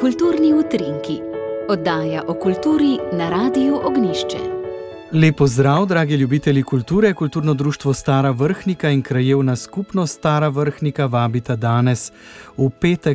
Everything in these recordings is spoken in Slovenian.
Kulturni utrinki, oddaja o kulturi na Radiu Ognjišče. Lep pozdrav, dragi ljubitelji kulture. Kulturno društvo Stara Vrhnika in krajevna skupnost Stara Vrhnika vabita danes v petek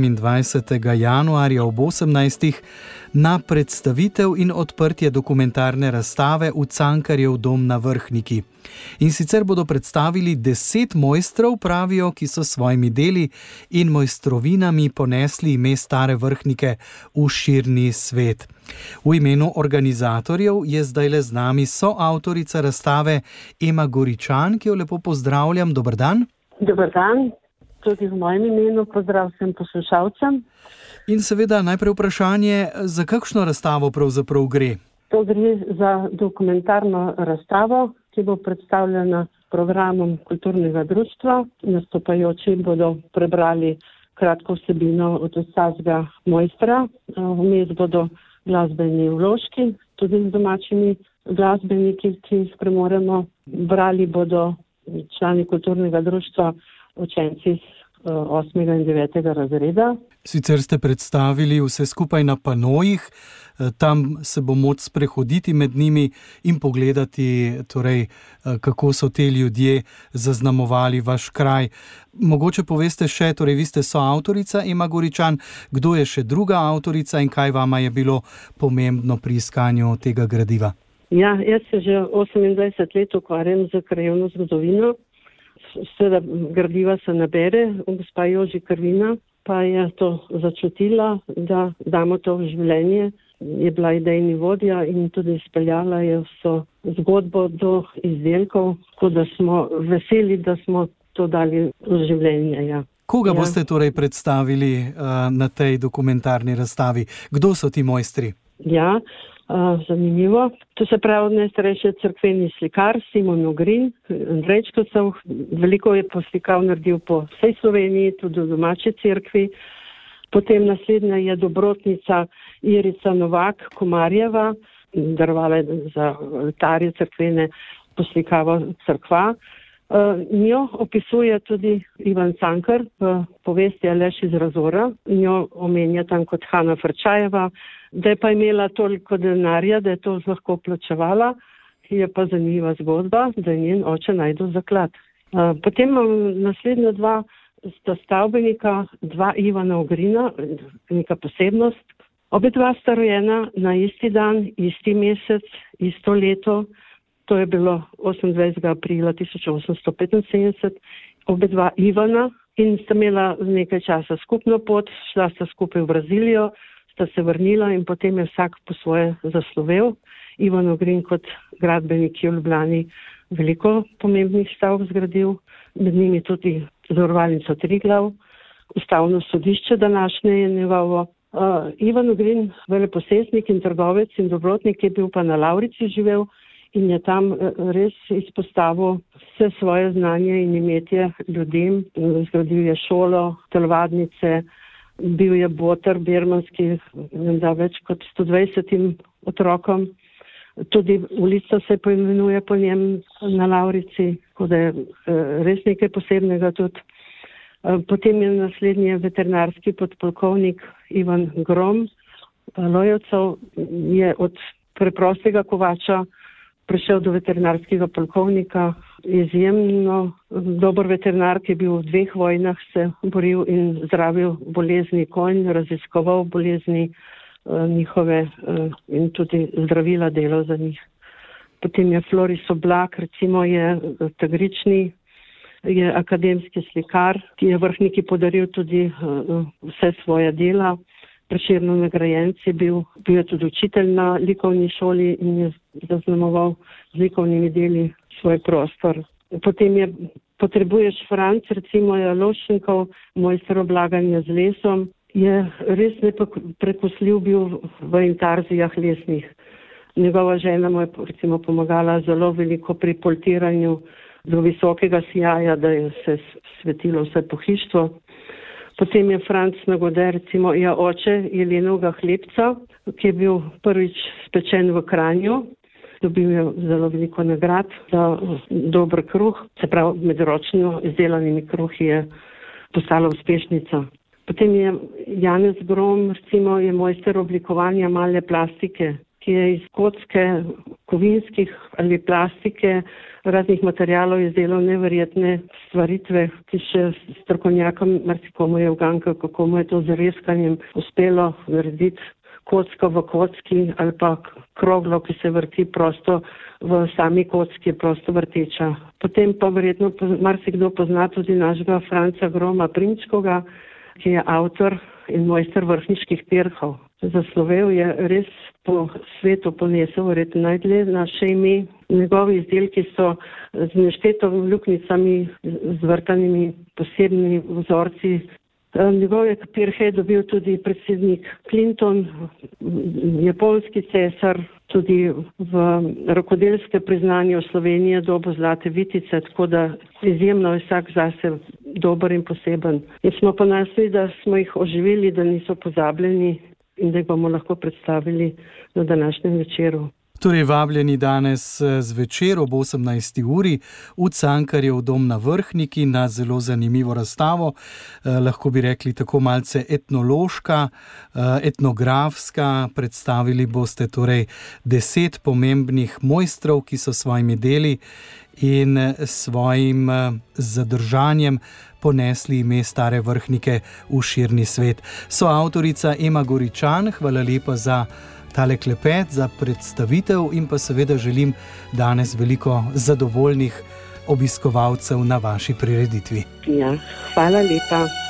27. januarja ob 18. na predstavitev in odprtje dokumentarne razstave v Cankarjev dom na Vrhniki. In sicer bodo predstavili 10 mojstrov, pravijo, ki so svojimi deli in mojstrovinami ponesli ime Stare Vrhnike v širni svet. V imenu organizatorjev je zdajle z nami soavtorica razstave Ema Goričan, ki jo lepo pozdravljam. Dober dan. Dober dan, tudi v mojem imenu pozdrav vsem poslušalcem. In seveda najprej vprašanje, za kakšno razstavo pravzaprav gre? To gre za dokumentarno razstavo, ki bo predstavljena programom kulturnega društva. Nastopajoči bodo prebrali kratko vsebino od vsakega mojstra. Vmes bodo glasbeni vložki, tudi z domačimi glasbeniki, ki jih premoremo. Brali bodo člani kulturnega društva, učenci 8. in 9. razreda. Sicer ste predstavili vse skupaj na panojih, tam se bo moč sprehoditi med njimi in pogledati, kako so te ljudje zaznamovali vaš kraj. Mogoče poveste še, vi ste soavtorica Ema Goričan, kdo je še druga avtorica in kaj vama je bilo pomembno pri iskanju tega gradiva? Ja, jaz se že 28 let ukvarjam z krajevno zgodovino. Seveda gradiva se nabere, gospa Joži Krvina pa je to začutila, da damo to v življenje. Je bila idejni vodja in tudi izpeljala je vso zgodbo do izdelkov, tako da smo veseli, da smo to dali v življenje. Ja. Koga boste predstavili na tej dokumentarni razstavi? Kdo so ti mojstri? Ja, zanimivo. To se pravi najstarejši cerkveni slikar Simon Ogrin, Andrejčkosov. Veliko je poslikav naredil po vsej Sloveniji, tudi v domači cerkvi. Potem naslednja je dobrotnica Irica Novak Komarjeva, darovala je za oltarje cerkvene poslikavo cerkva. Njo opisuje tudi Ivan Cankar v povesti Aleš iz Razora. Njo omenja tam kot Hana Frčajeva, da je pa imela toliko denarja, da je to lahko plačevala. Je pa zanimiva zgodba, da je njen oče našel zaklad. Potem imam naslednja dva sta stavbenika, dva Ivana Ogrina, neka posebnost. Obe dva sta rojena na isti dan, isti mesec, isto leto. To je bilo 28. aprila 1875. Obe dva Ivana in sta imela nekaj časa skupno pot, šla sta skupaj v Brazilijo, sta se vrnila in potem je vsak po svoje zaslovel. Ivan Ogrin kot gradbenik je v Ljubljani veliko pomembnih stavb zgradil, med njimi tudi zavarovalnico Triglav, ustavno sodišče današnje je njegovo. Ivan Ogrin, veleposestnik in trgovec in dobrotnik, je bil pa na Lavrici živel in je tam res izpostavil vse svoje znanje in imetje ljudem. Zgradil je šolo, telovadnice, bil je boter birmanski, več kot 120 otrokom. Tudi ulica se poimenuje po njem na Lavrici, tako da je res nekaj posebnega tudi. Potem je naslednji veterinarski podpolkovnik Ivan Grom. Lojevcev je od preprostega kovača prišel do veterinarskega polkovnika. Izjemno dober veterinar, ki je bil v 2 vojnah, se boril in zdravil bolezni konj, raziskoval bolezni njihove in tudi zdravila delal za njih. Potem je Floris Oblak, recimo je Tagrični, je akademski slikar, ki je Vrhniki podaril tudi vse svoje dela. Prešernov nagrajenec je bil je tudi učitelj na likovni šoli in je zaznamoval z likovnimi deli svoj prostor. Potem je Potrebuješ Franc, recimo je Lošenkov, mojster oblaganja z lesom, je res neprekosljiv bil v intarzijah lesnih. Njegova žena mu je recimo pomagala zelo veliko pri poltiranju do visokega sijaja, da je se svetilo vse pohištvo. Potem je Franc Nagode, recimo oče Jelenovega Hlebca, ki je bil prvič spečen v Kranju. Dobil je zelo veliko nagrad za dober kruh, se pravi med ročno izdelanimi kruhi je postala uspešnica. Potem je Janez Grom, recimo, je mojster oblikovanja male plastike, ki je iz kocke, kovinskih ali plastike, raznih materialov izdelal neverjetne stvaritve, ki še strokovnjakom marsikomu je uganka, kako mu je to z reskanjem uspelo narediti kocko v kocki ali pa kroglo, ki se vrti prosto v sami kocki, je prosto vrteča. Potem pa verjetno marsikdo pozna tudi našega Franca Groma Primčkoga, ki je avtor in mojster vrhniških pirhov. Zaslovel je res po svetu, ponesel verjetno najdlje naše ime. Njegovi izdelki so z nešteto luknjicami, zvrtanimi posebnimi vzorci. Njegove pirhe je dobil tudi predsednik Clinton, japonski cesar, tudi v rokodelske priznanje v Sloveniji dobil zlate vitice, tako da izjemno je vsak zase dober in poseben. In smo ponosni, da smo jih oživili, da niso pozabljeni in da jih bomo lahko predstavili na današnjem večeru. Torej vabljeni danes zvečer ob 18. uri v Cankarjev dom na Vrhniki na zelo zanimivo razstavo, lahko bi rekli tako malce etnološka, etnografska. Predstavili boste torej 10 pomembnih mojstrov, ki so svojimi deli in svojim zadržanjem ponesli ime Stare Vrhnike v širni svet. Soavtorica Ema Goričan, hvala lepa za tale klepet, za predstavitev in pa seveda želim danes veliko zadovoljnih obiskovalcev na vaši prireditvi. Ja, hvala lepa.